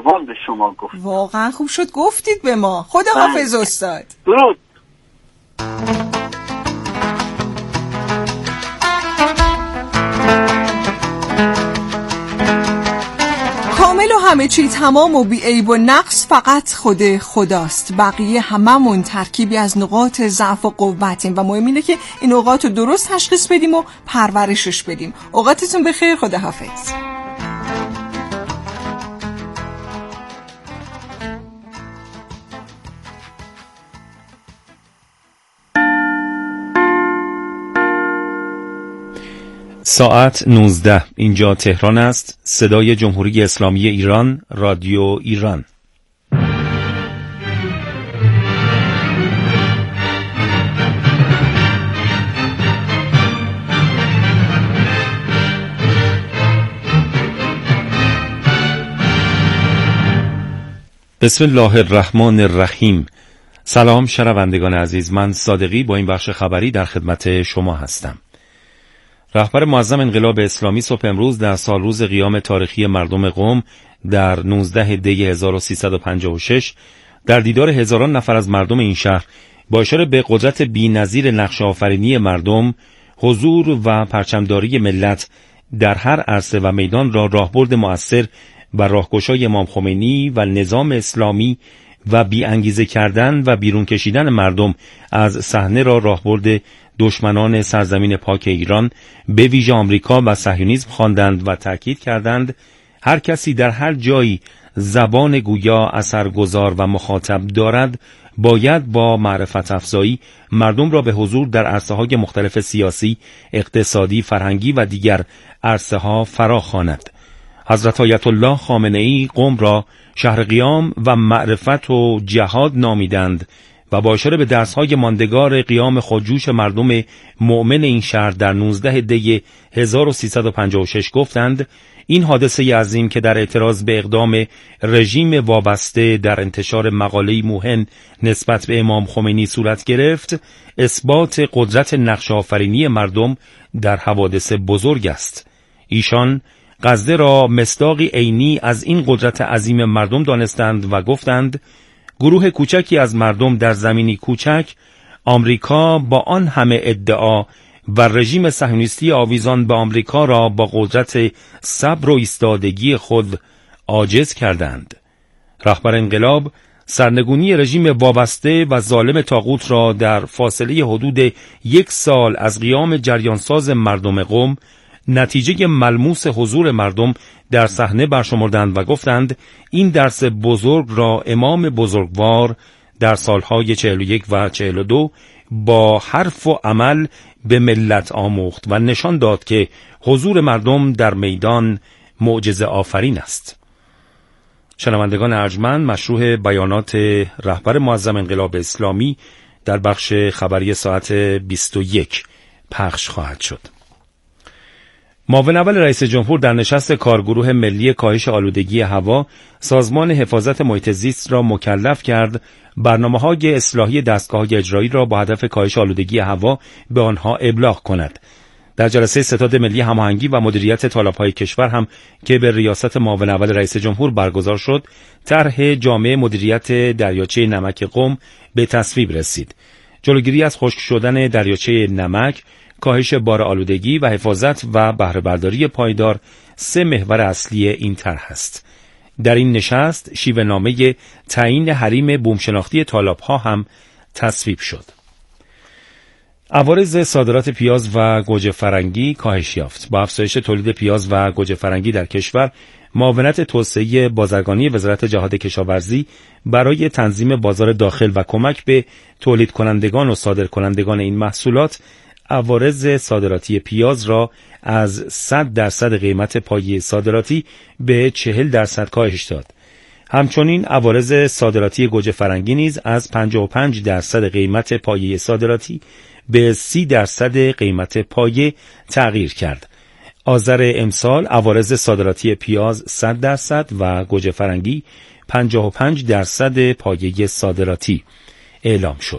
زبان به شما گفت. واقعا خوب شد گفتید به ما. خدا حافظ استاد. درود. کامل و همه چی تمام و بی عیب و نقص فقط خود خداست. بقیه هممون ترکیبی از نقاط ضعف و قوتیم و مهم اینه که این نقاط رو درست تشخیص بدیم و پرورشش بدیم. اوقاتتون بخیر. خدا حافظ. ساعت 19. اینجا تهران است. صدای جمهوری اسلامی ایران، رادیو ایران. بسم الله الرحمن الرحیم. سلام شنوندگان عزیز، من صادقی با این بخش خبری در خدمت شما هستم. رهبر معظم انقلاب اسلامی صبح امروز در سالروز قیام تاریخی مردم قم در 19 دی 1356 در دیدار هزاران نفر از مردم این شهر با اشاره به قدرت بی‌نظیر نقش آفرینی مردم، حضور و پرچمداری ملت در هر عرصه و میدان را راهبرد مؤثر و راهگشای امام خمینی و نظام اسلامی و بی‌انگیزه کردن و بیرون کشیدن مردم از صحنه را راهبرد دشمنان سرزمین پاک ایران به ویژه آمریکا و صهیونیسم خواندند و تاکید کردند هر کسی در هر جایی زبان گویا اثرگذار و مخاطب دارد باید با معرفت افزایی مردم را به حضور در عرصه‌های مختلف سیاسی، اقتصادی، فرهنگی و دیگر عرصه‌ها فراخواند. حضرت آیت الله خامنه‌ای قم را شهر قیام و معرفت و جهاد نامیدند و با اشاره به درس‌های ماندگار قیام خودجوش مردم مؤمن این شهر در 19 دی 1356 گفتند این حادثه عظیم که در اعتراض به اقدام رژیم وابسته در انتشار مقاله‌ای موهن نسبت به امام خمینی صورت گرفت، اثبات قدرت نقش آفرینی مردم در حوادث بزرگ است. ایشان غزه را مصداقی عینی از این قدرت عظیم مردم دانستند و گفتند گروه کوچکی از مردم در زمینی کوچک آمریکا با آن همه ادعا و رژیم صهیونیستی آویزان به آمریکا را با قدرت صبر و ایستادگی خود عاجز کردند. رهبر انقلاب سرنگونی رژیم وابسته و ظالم طاغوت را در فاصله حدود 1 سال از قیام جریانساز مردم قم نتیجه ملموس حضور مردم در صحنه برشمردند و گفتند این درس بزرگ را امام بزرگوار در سالهای 41 و 42 با حرف و عمل به ملت آموخت و نشان داد که حضور مردم در میدان معجزه آفرین است. شنوندگان ارجمند، مشروع بیانات رهبر معظم انقلاب اسلامی در بخش خبری ساعت 21 پخش خواهد شد. معاون اول رئیس جمهور در نشست کارگروه ملی کاهش آلودگی هوا سازمان حفاظت محیط زیست را مکلف کرد برنامه‌های اصلاحی دستگاه‌های اجرایی را با هدف کاهش آلودگی هوا به آنها ابلاغ کند. در جلسه ستاد ملی هماهنگی و مدیریت تالاب‌های کشور هم که به ریاست معاون اول رئیس جمهور برگزار شد، طرح جامع مدیریت دریاچه نمک قم به تصویب رسید. جلوگیری از خشک شدن دریاچه نمک، کاهش بار آلودگی و حفاظت و بهره برداری پایدار 3 محور اصلی این طرح است. در این نشست شیوه‌نامه تعیین حریم بومشناختی تالاب‌ها هم تصویب شد. عوارض صادرات پیاز و گوجه فرنگی کاهش یافت. با افزایش تولید پیاز و گوجه فرنگی در کشور، معاونت توسعه بازرگانی وزارت جهاد کشاورزی برای تنظیم بازار داخل و کمک به تولید کنندگان و صادر کنندگان این محصولات عوارض صادراتی پیاز را از 100% قیمت پایه صادراتی به 40% کاهش داد. همچنین عوارض صادراتی گوجه فرنگی نیز از 55% قیمت پایه صادراتی به 30% قیمت پایه تغییر کرد. آذر امسال عوارض صادراتی پیاز 100% و گوجه فرنگی 55% پایه صادراتی اعلام شد.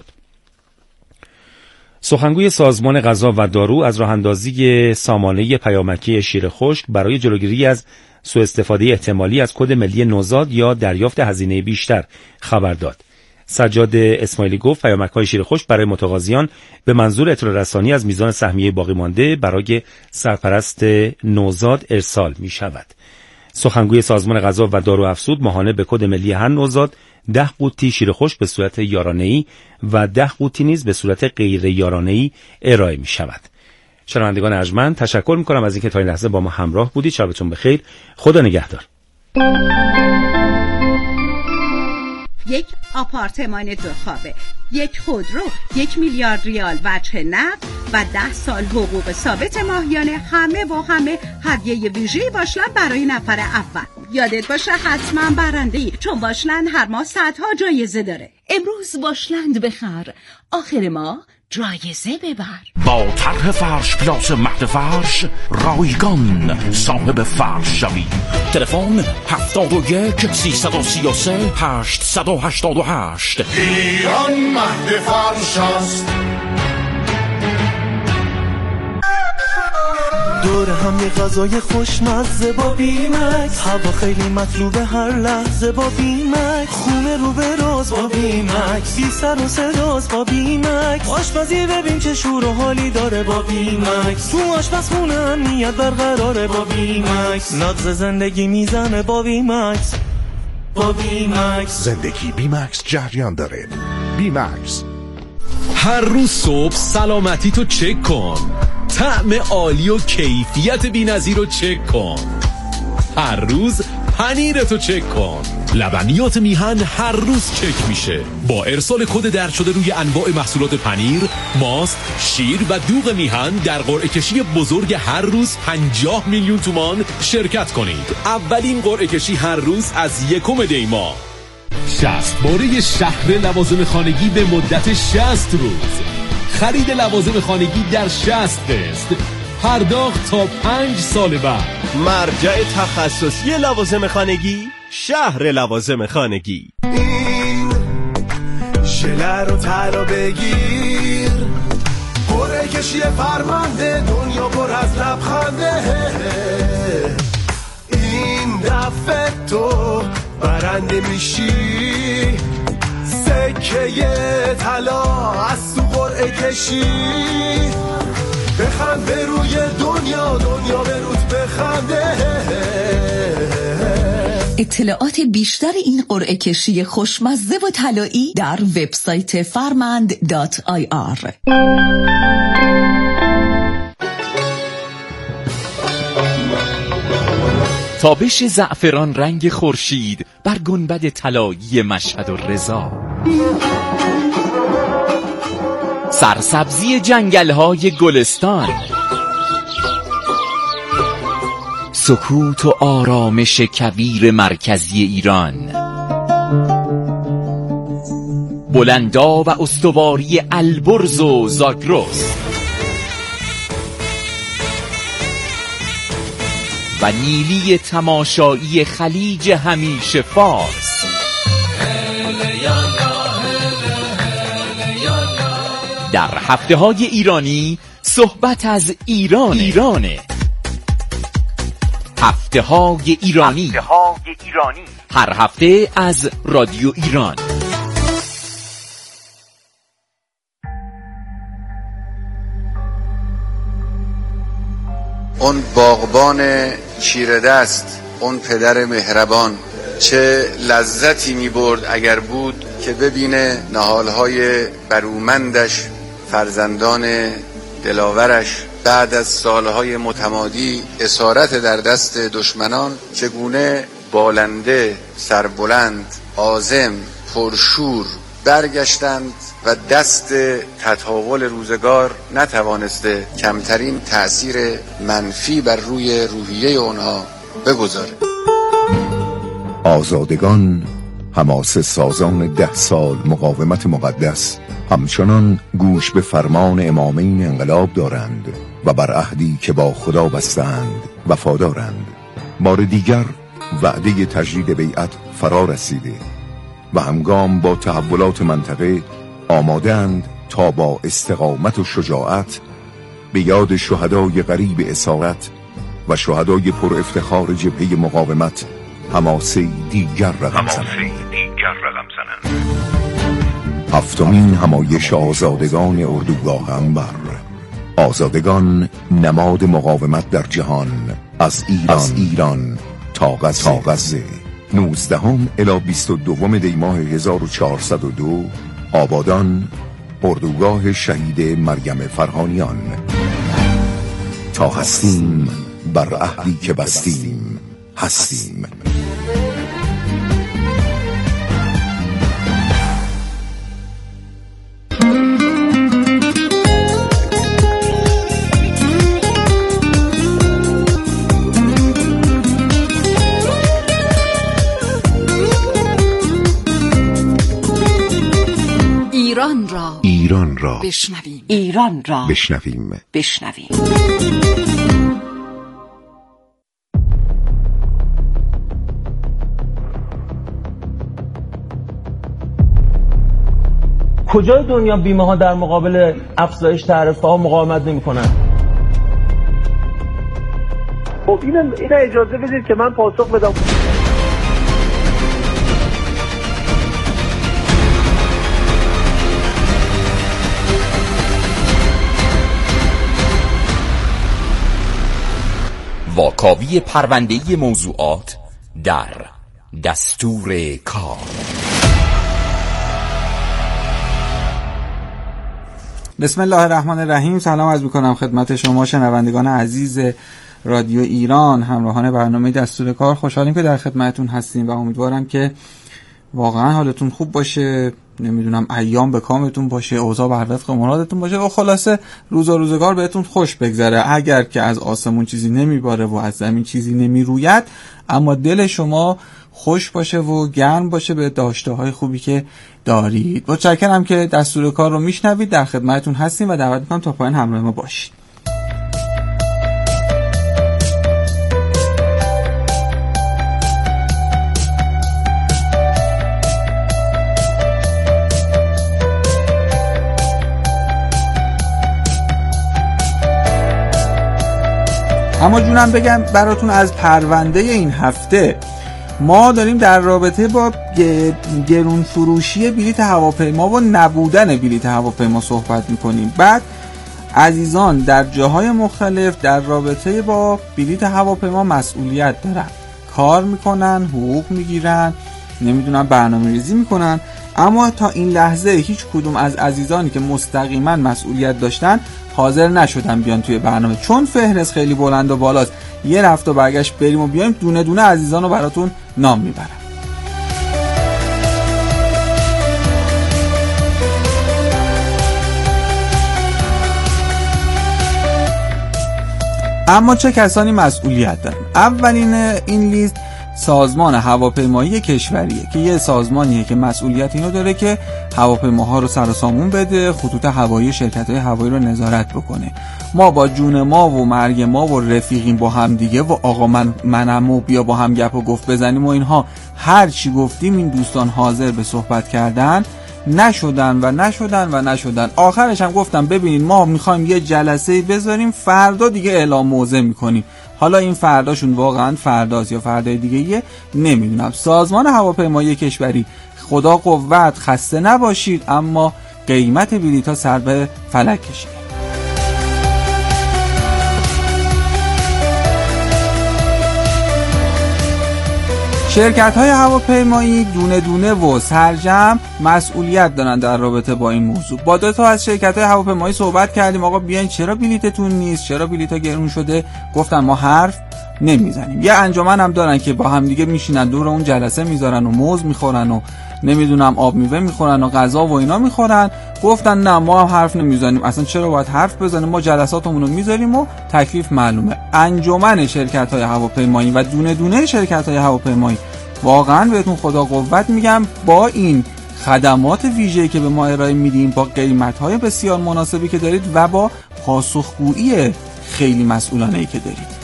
سخنگوی سازمان غذا و دارو از راه‌اندازی سامانه پیامکی شیر خشک برای جلوگیری از سوء استفاده احتمالی از کد ملی نوزاد یا دریافت هزینه بیشتر خبر داد. سجاد اسماعیلی گفت پیامک‌های شیرخشک برای متقاضیان به منظور اطلاع رسانی از میزان سهمیه باقی مانده برای سرپرست نوزاد ارسال می شود. سخنگوی سازمان غذا و داروافزود ماهانه به کد ملی هر نوزاد 10 قوطی شیرخشک به صورت یارانه‌ای و 10 قوطی نیز به صورت غیر یارانه‌ای ارائه می شود. شنوندگان ارجمند، تشکر می‌کنم از اینکه تا این لحظه با ما همراه بودید. شبتون بخیر. خدا نگهدار. یک آپارتمان 2 خوابه، یک خودرو، 1 میلیارد ریال وجه نقد و 10 سال حقوق ثابت ماهیانه، همه هدیه ویژه‌ای باشلند برای نفر اول. یادت باشه حتما برنده‌ای، چون باشلند هر ماه صدها جایزه داره. امروز باشلند بخر، آخر ماه جایزه ببر. با طرح فرش پلاس مهد فرش رایگان صاحب فرش شوی. تلفن 71 333 888. ایران مهد فرش است. دور هم یه غذای خوشمزه با بیمکس، هوا خیلی مطلوبه هر لحظه با بیمکس، خونه رو به راز با بیمکس، بی سر و صداست با بیمکس، آشپزی ببین چه شور و حالی داره با بیمکس، تو آشپزخونه امنیت برقراره با بیمکس، نبض زندگی میزنه با بیمکس. با بیمکس زندگی بیمکس جریان داره. بیمکس. هر روز صبح سلامتی تو چک کن، طعم عالی و کیفیت بی‌نظیر رو چک کن. هر روز پنیرتو چک کن. لبنیات میهن هر روز چک میشه با ارسال کد درج شده روی انواع محصولات پنیر، ماست، شیر و دوغ میهن. در قرعه کشی بزرگ هر روز 50 میلیون تومان شرکت کنید. اولین قرعه کشی هر روز از 1 دی ماه. 60 باره شهر لوازم خانگی به مدت 60 روز. خرید لوازم خانگی در 60 قسط، پرداخت تا 5 سال بعد. مرجع تخصصی لوازم خانگی، شهر لوازم خانگی. این ژله رو طلا بگیر، قرعه کشی فرمانده، دنیا پر از لبخنده. این دفعه تو برنده میشی، سکه طلا از تو قرعه کشی. بخند به روی دنیا، دنیا به روت بخنده. اطلاعات بیشتر این قرعه کشی خوشمزه و طلایی در وبسایت farmand.ir. تابش زعفران رنگ خورشید بر گنبد طلایی مشهد و رضا، سرسبزی جنگل‌های گلستان، سکوت و آرامش کویر مرکزی ایران، بلندا و استواری البرز و زاگرس و نیلی تماشایی خلیج همیشه فارس. در هفته‌های ایرانی صحبت از ایرانه. هفته‌های ایرانی هر هفته از رادیو ایران. اون باغبان چیره دست، اون پدر مهربان، چه لذتی می برد اگر بود که ببینه نهالهای برومندش، فرزندان دلاورش بعد از سالهای متمادی اسارت در دست دشمنان چگونه بالنده، سربلند، عازم، پرشور برگشتند و دست تطاول روزگار نتوانسته کمترین تأثیر منفی بر روی روحیه اونها بگذاره. آزادگان، حماسه سازان 10 سال مقاومت مقدس، همچنان گوش به فرمان امامین انقلاب دارند و بر عهدی که با خدا بستند وفادارند. بار دیگر وعده تجدید بیعت فرا رسیده و همگام با تحولات منطقه آماده‌اند تا با استقامت و شجاعت به یاد شهدای غریب اسارت و شهدای پر افتخار جبهه مقاومت حماسه دیگر رقم زنند. هفتمین همایش آزادگان اردوگاه انبر. آزادگان نماد مقاومت در جهان، از ایران تا غزه. 19 الی 22 دی ماه 1402 آبادان، اردوگاه شهید مریم فرهانیان. تا هستیم بر عهدی که بستیم هستیم. ایران را بشنویم. ایران را بشنویم. کجای دنیا بیمه ها در مقابل افزایش تعرفه ها مقاومت نمی کنن؟ خب این اجازه بدید که من پاسخ بدم. واکاوی پرونده‌ای موضوعات در دستور کار. بسم الله الرحمن الرحیم. سلام عرض می‌کنم خدمت شما شنوندگان عزیز رادیو ایران، همراهان برنامه دستور کار. خوشحالیم که در خدمتتون هستیم و امیدوارم که واقعا حالتون خوب باشه، نمیدونم ایام به کامتون باشه، اوضاع بر وفق مرادتون باشه و خلاصه روز و روزگار بهتون خوش بگذره. اگر که از آسمون چیزی نمیباره و از زمین چیزی نمیروید، اما دل شما خوش باشه و گرم باشه به داشته‌های خوبی که دارید. متشکرم که دستور کار رو میشنوید. در خدمتتون هستیم و دعوت میکنم تا پایان همراه ما باشید. اما جونم بگم براتون از پرونده این هفته. ما داریم در رابطه با گرون فروشی بلیط هواپیما و نبودن بلیط هواپیما صحبت میکنیم. بعد عزیزان در جاهای مختلف در رابطه با بلیط هواپیما مسئولیت دارن، کار میکنن، حقوق میگیرن، نمیدونم برنامه ریزی میکنن، اما تا این لحظه هیچ کدوم از عزیزانی که مستقیما مسئولیت داشتن حاضر نشدن بیان توی برنامه، چون فهرست خیلی بلند و بالاست. یه رفت و برگشت بریم و بیایم، دونه دونه عزیزان رو براتون نام میبرم. اما چه کسانی مسئولیت دارن؟ اولین این لیست سازمان هواپیمایی کشوریه که یه سازمانیه که مسئولیت اینو داره که هواپیماها رو سر و سامون بده، خطوط هوایی شرکت‌های هوایی رو نظارت بکنه. ما با جون ما و مرگ ما و رفیقیم با هم دیگه و آقا منم و بیا با هم گپ و گفت بزنیم و اینها هر چی گفتیم این دوستان حاضر به صحبت کردن نشدن. آخرش هم گفتم ببینید ما میخوایم یه جلسه بذاریم، فردا دیگه اعلام موضع میکنیم. حالا این فرداشون واقعا فرداست یا فردای دیگه یه نمیدونم. سازمان هواپیمایی کشوری، خدا قوت، خسته نباشید، اما قیمت بلیط‌ها سر به فلک کشید. شرکت‌های هواپیمایی دونه دونه و سرجم مسئولیت دارن در رابطه با این موضوع. با دو تا از شرکت‌های هواپیمایی صحبت کردیم، آقا بیاین چرا بلیطتون نیست، چرا بلیط‌ها گرون شده؟ گفتن ما حرف نمیزنیم. یه انجمن هم دارن که با هم دیگه میشینن دور اون جلسه میذارن و موز میخورن و نمیدونم آب میوه میخورن و غذا و اینا میخورن. گفتن نه ما هم حرف نمیزنیم، اصلا چرا باید حرف بزنیم، ما جلساتمون رو میذاریم و تکلیف معلومه. انجمن شرکت‌های هواپیمایی و دونه دونه شرکت‌های هواپیمایی واقعا بهتون خدا قوت میگم، با این خدمات ویژه‌ای که به ما ارائه میدیم، با قیمت‌های بسیار مناسبی که دارید و با پاسخگویی خیلی مسئولانه‌ای که دارید.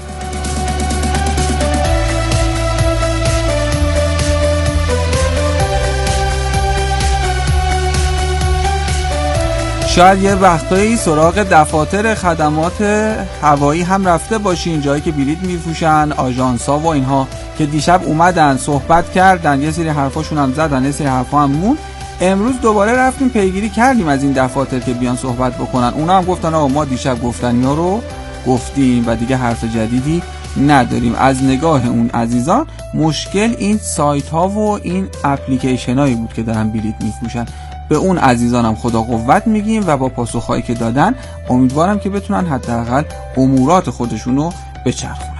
شاید یه وقتایی سراغ دفاتر خدمات هوایی هم رفته باشین، جایی که بلیط میفروشن، آژانس‌ها و اینها، که دیشب اومدن صحبت کردن، یه سری حرفاشون هم زدن، یه سری حرفا هم مون. امروز دوباره رفتیم پیگیری کردیم از این دفاتر که بیان صحبت بکنن. اونا هم گفتن آقا ما دیشب گفتنیا رو گفتیم و دیگه حرف جدیدی نداریم. از نگاه اون عزیزان مشکل این سایت ها و این اپلیکیشن هایی بود که دارن بلیط میفروشن. به اون عزیزانم خدا قوت میگیم و با پاسخهایی که دادن امیدوارم که بتونن حداقل امورات خودشون رو بچرخونن.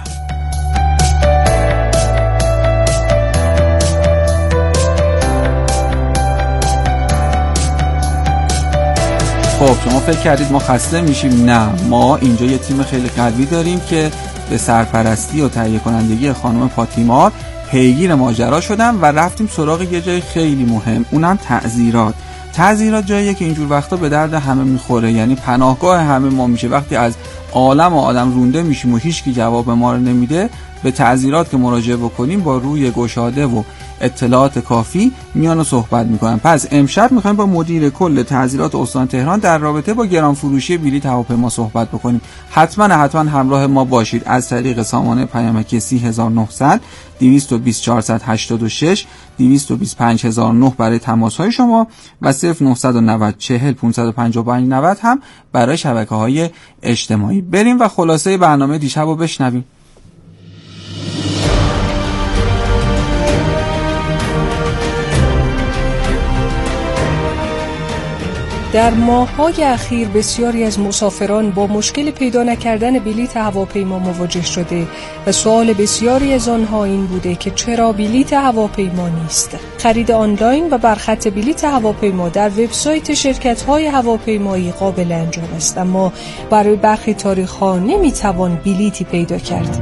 خب شما فکر کردید ما خسته میشیم؟ نه، ما اینجا یه تیم خیلی قوی داریم که به سرپرستی و تهیه کنندگی خانم فاطیمار پیگیر ماجرا شدن و رفتیم سراغ یه جای خیلی مهم، اونم تعزیرات. تعزیرات جاییه که اینجور وقتا به درد همه میخوره، یعنی پناهگاه همه ما میشه. وقتی از عالم و آدم رونده میشیم و هیچکی جواب ما رو نمیده، به تعزیرات که مراجعه بکنیم با روی گشاده و اطلاعات کافی میان و صحبت میکنن. پس امشب میخوایم با مدیر کل تعزیرات استان تهران در رابطه با گران فروشی بلیط هواپیما صحبت بکنیم. حتما همراه ما باشید از طریق سامانه پیامکی 30900 220 486 225009 برای تماس های شما و 0990 40 555 90 هم برای شبکه های اجتماعی. بریم و خلاصه برنامه دیشب رو بشنویم. در ماه‌های اخیر بسیاری از مسافران با مشکل پیدا نکردن بلیط هواپیما مواجه شده و سوال بسیاری از آنها این بوده که چرا بلیط هواپیما نیست. خرید آنلاین و برخط بلیط هواپیما در وبسایت شرکت‌های هواپیمایی قابل انجام است، اما برای برخی تاریخ‌ها نمی‌توان بلیطی پیدا کرد.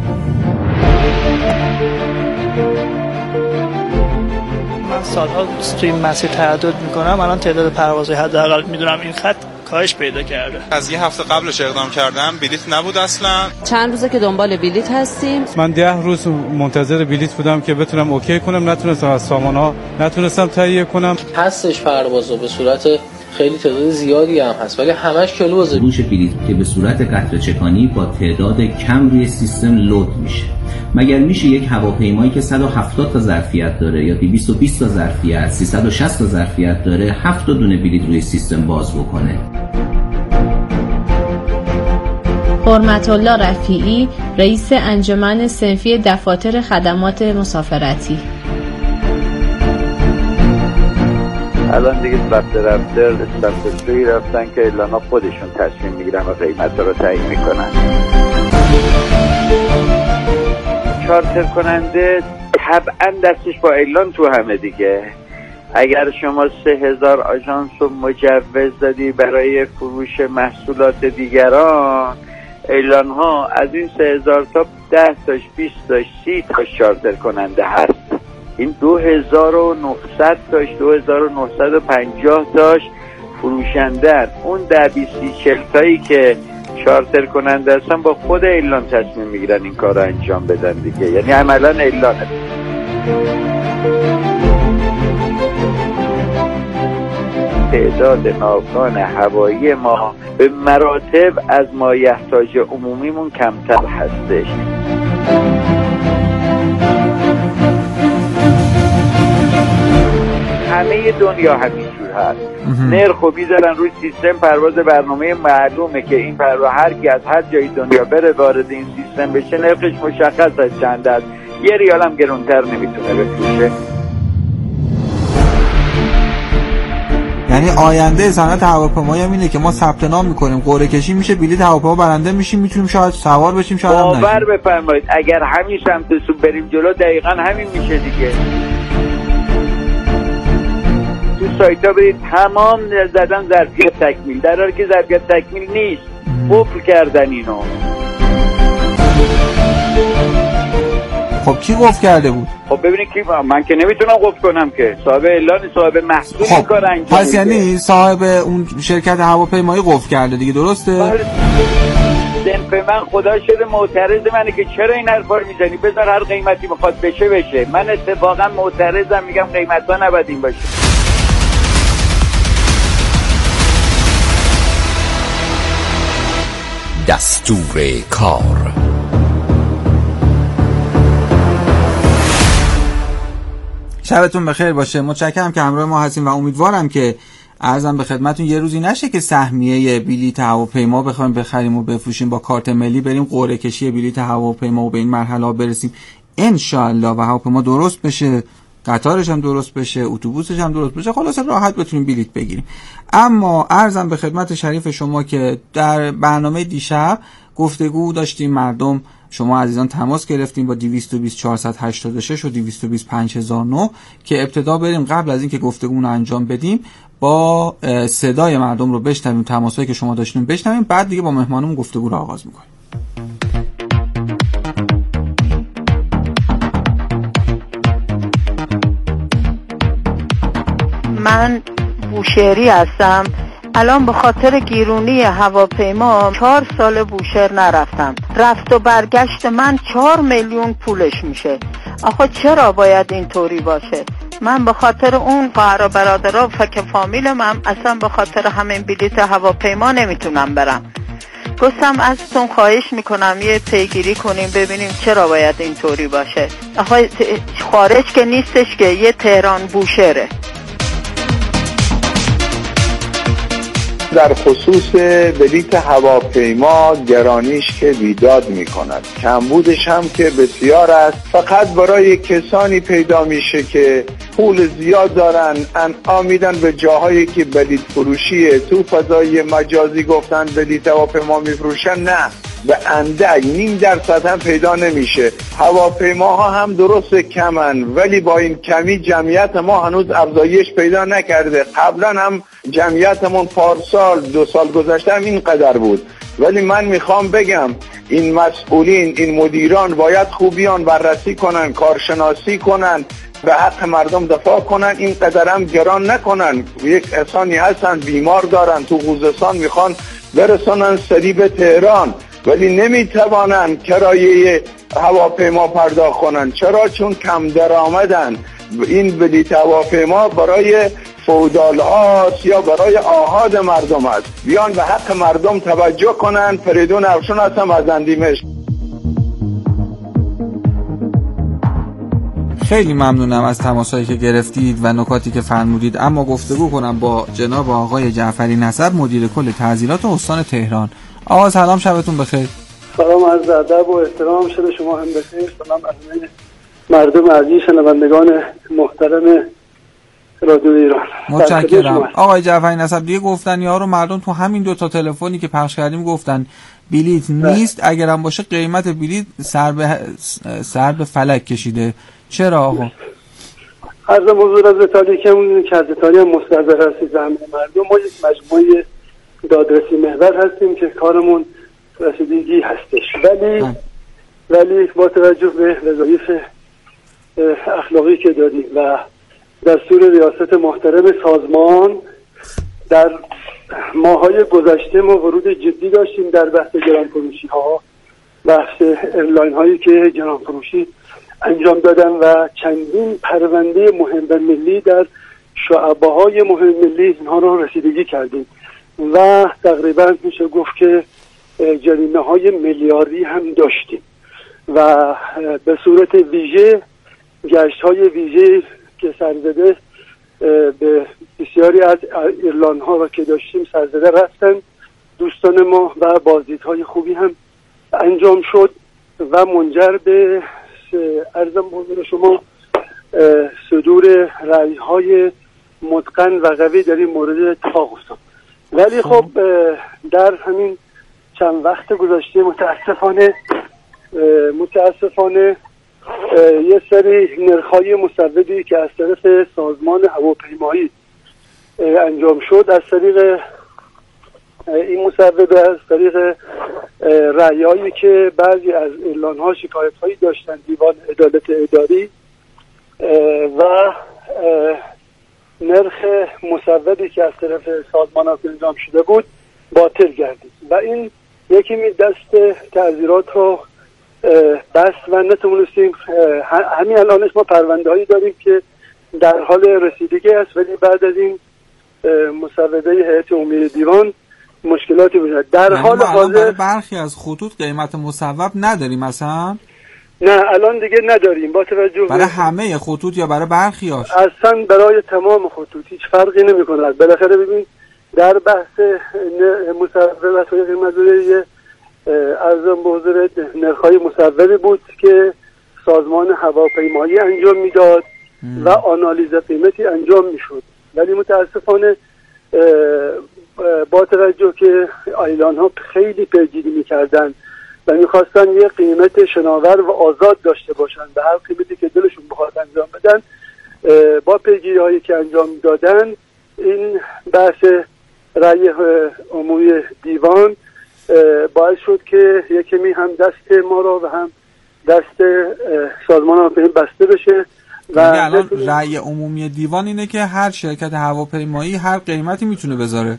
سالها توی این مسیر تردد میکنم، الان تعداد پروازهای حداقل میدونم این خط کاهش پیدا کرده. از یه هفته قبلش اقدام کردم، بلیط نبود اصلا. چند روزه که دنبال بلیط هستیم. من 10 روز منتظر بلیط بودم که بتونم اوکی کنم، نتونستم، از سامانه‌ها نتونستم تهیه کنم. هستش پروازو به صورت خیلی تعداد زیادی هم هست ولی همش کلوزه. فروش بلیط که به صورت قطره چکانی با تعداد کم روی سیستم لود میشه. مگر میشه یک هواپیمایی که 170 تا ظرفیت داره یا 220 تا ظرفیت، 360 تا ظرفیت داره، 7 دونه بلیط روی سیستم باز بکنه؟ حرمت الله رفیعی، رئیس انجمن صنفی دفاتر خدمات مسافرتی. الان دیگه رفتن رفتن که اعلانا خودشون تصمیم میگیرن و قیمت رو تعیین میکنن. چارتر کننده طبعا دستش با اعلان تو همه دیگه. اگر شما 3000 آژانس رو مجوز دادی برای فروش محصولات دیگران، اعلان ها از این 3000 تا 10 تاش 20 تاش 30 تاش چارتر کننده هست. این 2900 تاش 2950 تاش فروشندن. اون 10-20-40 تایی که چارتر کننده هستن با خود اعلان تصمیم میگیرن این کار رو انجام بدن دیگه، یعنی عملا اعلانه. تعداد ناوگان هوایی ما به مراتب از مایحتاج عمومیمون کمتر هستش. همه دنیا همینجور هست. نرخو بیزارن روی سیستم، پرواز برنامه معلومه که این پرواز هر کی از هر جای دنیا بره وارد این سیستم بشه نرخش مشخص از چند است. یه ریال هم گرونتر نمیتونه بفروشه. یعنی آینده صنعت هواپیمایی هم اینه که ما ثبت نام میکنیم، قرعه کشی میشه، بلیط هواپیما برنده میشیم، میتونیم شاید سوار بشیم، شاید هم نشیم. باور بفرمایید اگر همین سمت سو بریم جلو دقیقاً همین میشه دیگه. تو سایت ها برید تمام زدن ظرفیت تکمیل، در حالی که ظرفیت تکمیل نیست. قفل کردن اینو. خب کی قفل کرده بود؟ خب ببینید کی، من که نمیتونم قفل کنم که، صاحب اعلان، صاحب محصول این کار انجام پس یعنی صاحب اون شرکت هواپیمایی قفل کرده دیگه، درسته؟ صنف من خدا شده معترض منه که چرا این حرفا رو میزنی، بذار هر قیمتی بخواد بشه. من اتفاقا معترضم، میگم قیمتا نباید این باشه. دستور کار. شبتون بخیر باشه. متشکرم که همراه ما هستیم و امیدوارم که عرضم به خدمتون یه روزی نشه که سهمیه بلیط هواپیما بخوایم بخریم و بفروشیم، با کارت ملی بریم قرعه کشی بلیط هواپیما و به این مرحله برسیم ان شاء الله و هواپیما درست بشه، قطارش هم درست بشه، اتوبوسش هم درست بشه، خلاص راحت بتونیم بلیط بگیریم. اما عرضم به خدمت شریف شما که در برنامه دیشب گفتگو داشتیم، مردم شما عزیزان تماس گرفتیم با 220 486 و 220 5009 که ابتدا بریم قبل از اینکه گفتگومون رو انجام بدیم با صدای مردم رو بشنویم، تماسایی که شما داشتین بشنویم، بعد دیگه با مهمانمون گفتگو رو آغاز می‌کنیم. من بوشهری هستم. الان به خاطر گیرونی هواپیما 4 سال بوشهر نرفتم. رفت و برگشت من 4 میلیون پولش میشه. آخه چرا باید اینطوری باشه؟ من به خاطر اون خواهر و برادرها و فک فامیل من اصلا به خاطر همین بلیط هواپیما نمیتونم برم. گفتم ازتون خواهش میکنم یه پیگیری کنیم ببینیم چرا باید اینطوری باشه. آخه خارج که نیستش که، یه تهران بوشهره. در خصوص بلیط هواپیما گرانیش که بیداد می کند، کمبودش هم که بسیار است. فقط برای کسانی پیدا میشه که پول زیاد دارن انعام میدن به جاهایی که بلیط فروشیه. تو فضای مجازی گفتن بلیط هواپیما میفروشن، نه، به اندک 0.5% هم پیدا نمیشه. هواپیماها هم درست کمن، ولی با این کمی جمعیت ما هنوز افزایش پیدا نکرده. قبلا هم جمعیتمون پارسال 2 سال گذشته هم اینقدر بود. ولی من میخوام بگم این مسئولین، این مدیران باید خوبیان بررسی کنن، کارشناسی کنن، به حق مردم دفاع کنن، این قدر هم گران نکنن. یک انسانی هستن بیمار دارن تو خوزستان میخوان برسونن سریع به تهران، ولی نمیتوانن کرایه هواپیما پرداخت کنن. چرا؟ چون کم درآمدن. این بلیط هواپیما برای فودال هاست یا برای آحاد مردم است. بیان به حق مردم توجه کنن. فریدون افشون هستم از اندیمش. خیلی ممنونم از تماسایی که گرفتید و نکاتی که فرمودید. اما گفتگو کنم با جناب آقای جعفری نصر، مدیر کل تعطیلات استان تهران. آقا سلام، شبتون بخیر. سلام، عرض ادب و احترام، شب شما هم بخیر. سلام از مردم عزیز شنوندگان محترم رادیو ایران. متشکرم. آقای جعفری نصر، دیگه گفتن یارو مردم تو همین 2 تا تلفنی که پخش کردیم گفتن بلیط نیست، اگرم باشه قیمت بلیط سر به فلک کشیده. چرا آقا؟ عرض حضور از تاریکمون که از تاریخ مستحضر هستید زمین مردم. ما یک مجموعه دادرسی محور هستیم که کارمون رسیدگی هستش، ولی با توجه به وظایف اخلاقی که داریم و دستور ریاست محترم سازمان، در ماهای گذشته ما ورود جدی داشتیم در بحث گرانفروشی ها، بحث ایرلاین هایی که گرانفروشی انجام دادن و چندین پرونده مهم ملی در شعبه های مهم ملی اینها رو رسیدگی کردیم و تقریبا میشه گفت که جریمه های میلیاردی هم داشتیم و به صورت ویژه گشت های ویژه که سرزده به بسیاری از ایرلاین ها را که داشتیم سرزده رفتن دوستان ما و بازدیدهای خوبی هم انجام شد و منجر به عرضم حضور شما صدور رأی های متقن و قوی در این مورد اتفاق افتاد. ولی خب در همین چند وقت گذشته متاسفانه یه سری نرخ‌های مسودی که از طرف سازمان هواپیمایی انجام شد، از طریق این مسوده، از طریق رأیایی که بعضی از ایرلاین‌ها شکایت‌هایی داشتن دیوان عدالت اداری و نرخ مسودی که از طرف سازمان انجام شده بود باطل گردید و این یکی می دست تعزیرات رو بست و نتونستیم. همین الانش ما پرونده هایی داریم که در حال رسیدگی است، ولی بعد از این مسوده هیئت عمومی دیوان مشکلاتی بوده. در حال حاضر برخی از خطوط قیمت مصوب نداریم مثلا؟ نه الان دیگه نداریم با توجه برای همه خطوط یا برای برخیاش؟ اصلا برای تمام خطوط هیچ فرقی نمی‌کنه. بالاخره ببین در بحث مصوبات و قیمت‌گذاری ارزم به حضور نرخ‌های مصوبی بود که سازمان هواپیمایی انجام میداد و آنالیز قیمتی انجام میشد، ولی متاسفانه با توجه که آیلان ها خیلی پیگیری میکردن و میخواستن یه قیمت شناور و آزاد داشته باشن به هر قیمتی که دلشون بخواد انجام بدن، با پیگیری هایی که انجام دادن این بحث رأی عمومی دیوان باعث شد که یکمی هم دست ما را و هم دست سازمان هواپیمایی بسته بشه. و الان رأی عمومی دیوان اینه که هر شرکت هواپیمایی هر قیمتی میتونه بذاره.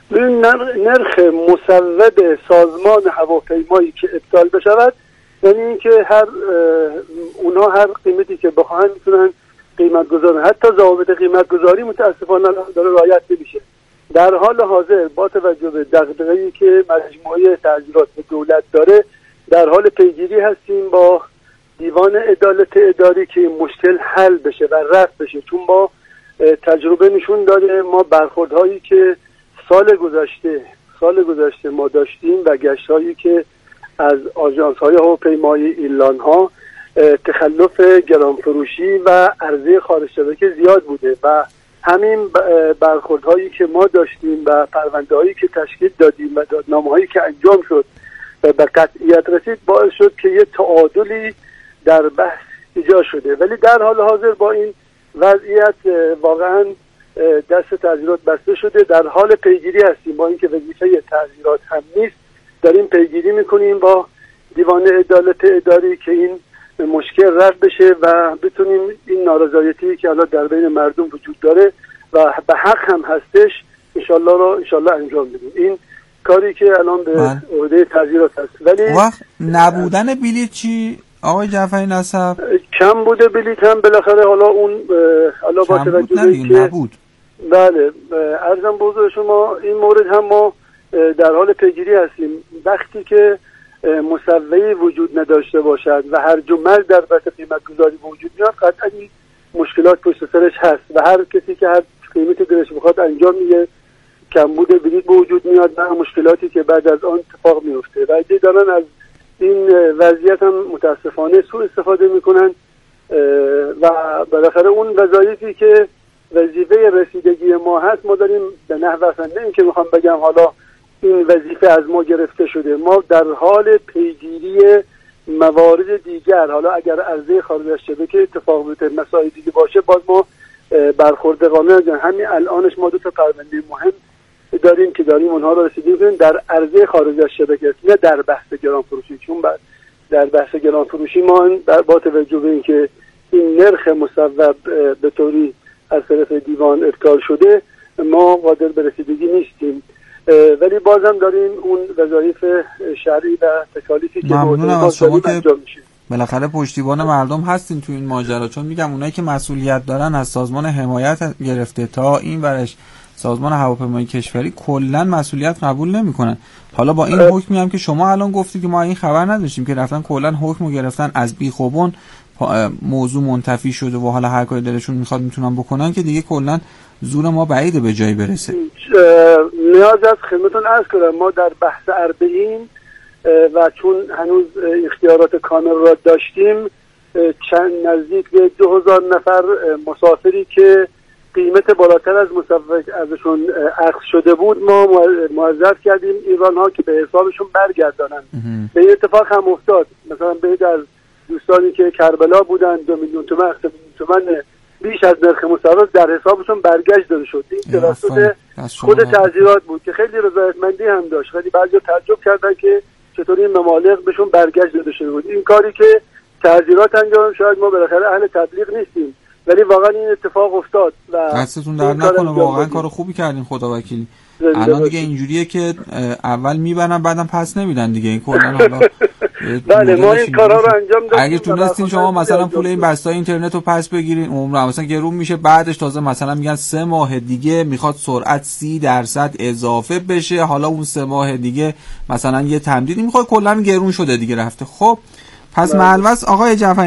نرخ مصوب سازمان هواپیمایی که ابطال بشود یعنی اینکه اونا هر قیمتی که بخواهن میتونن قیمت گذارن. حتی ضوابط قیمت گذاری متاسفانه داره رعایت نمیشه. در حال حاضر با توجه به دغدغه‌ای که مجموعه تعزیرات دولت داره در حال پیگیری هستیم با دیوان عدالت اداری که این مشکل حل بشه و رفع بشه، چون با تجربه نشون داده ما برخوردهایی که سال گذشته ما داشتیم و گشت‌هایی که از آژانس‌های هواپیمایی ایرلان‌ها تخلف گرانفروشی و عرضه خارج شبکه زیاد بوده و همین برخوردهایی که ما داشتیم و پرونده‌هایی که تشکیل دادیم و دادنامه‌هایی که انجام شد و به قطعیت رسید باعث شد که یه تعادلی در بحث ایجاد شده. ولی در حال حاضر با این وضعیت واقعا دست تعزیرات بسته شده، در حال پیگیری هستیم. با اینکه وظیفه تعزیرات هم نیست داریم پیگیری میکنیم با دیوان عدالت اداری که این مشکل رفع بشه و بتونیم این نارضایتی که الان در بین مردم وجود داره و به حق هم هستش انشالله انجام بدیم. این کاری که الان به عهده تعزیرات هست. ولی نبودن بلیط چی آقای جعفری نسب؟ کم بوده بلیط هم بالاخره حالا اون با توجه به که نبود. بله عرضم به حضور شما این مورد هم ما در حال پیگیری هستیم. وقتی که مصوبه‌ای وجود نداشته باشد و هرج و مرج در بحث قیمت گذاری وجود میاد قطعا این مشکلات پشت سرش هست و هر کسی که هر قیمتی دلش بخواد انجام میده کمبود بلیط به وجود میاد و مشکلاتی که بعد از آن اتفاق میفته و ایده دارن از این وضعیت هم متاسفانه سوء استفاده میکنن و بالاخره اون وظایفی که وظیفه رسیدگی ما هست ما داریم به نحو نه این که میخوام بگم حالا این وظیفه از ما گرفته شده، ما در حال پیگیری موارد دیگر، حالا اگر عرضه خارج از شبکه اتفاق بیفته مسائل دیگه باشه باز ما برخورد قانونی همین الانش ما 2 تا پرونده مهم داریم اونها رو رسیدیم کنیم در عرضه خارج از شبکه، نه در بحث گرانفروشی. چون در بحث گرانفروشی ما با توجه به اینکه این نرخ مصوب به طوری از طرف دیوان ابطال شده ما قادر به رسیدگی نیستیم، ولی بازم داریم اون وظایف شرعی و تکالیفی که ممنونم از شما که بالاخره پشتیبان مردم هستین تو این ماجرا. چون میگم اونایی که مسئولیت دارن از سازمان حمایت گرفته تا این ورش سازمان هواپیمایی کشوری کلا مسئولیت قبول نمیکنن. حالا با این حکمی هم که شما الان گفتی که ما این خبر نداشتیم که رفتن کلا حکمو گرفتن از بیخوبون موضوع منتفی شده و حالا هر کاری دلشون میخواد میتونن بکنن که دیگه کلا زور ما بعیده به جایی برسه. نیاز است خدمتتون عرض کنم ما در بحث اربعین و چون هنوز اختیارات کامل را داشتیم نزدیک به 2000 نفر مسافری که قیمت بالاتر از مصوب ازشون اخذ شده بود ما معذرت کردیم ایران ها که به حسابشون برگردانن. به این اتفاق هم افتاد. مثلا به از دوستانی که کربلا بودن 2 میلیون تومان بیش از نرخ مصوب در حسابشون برگشت داده شد. این توسط خود تعزیرات بود که خیلی رضایتمندی هم داشت. خیلی بعضی تعجب کردن که چطوری این مبالغ بهشون برگشت داده شده بود. این کاری که تعزیرات انجام شاید ما بالاخره اهل تبلیغ نیستیم ولی واقعا این اتفاق افتاد و دستتون در نکنه. واقعا کار خوبی کردین خدا وکیلی. الان دیگه اینجوریه که اول میبرن بعدم پس نمیدن دیگه. این کلا حالا بله ما این کارا رو انجام دادیم. اگه تونستین شما مثلا پول این بستای اینترنت رو پس بگیرین عمره مثلا گرون میشه، بعدش تازه مثلا میگن 3 ماه دیگه میخواد سرعت 30% اضافه بشه، حالا اون 3 ماه دیگه مثلا یه تمدیدی میخواد، کلا گرون شده دیگه رفته. خب پس ملوث آقای جعفری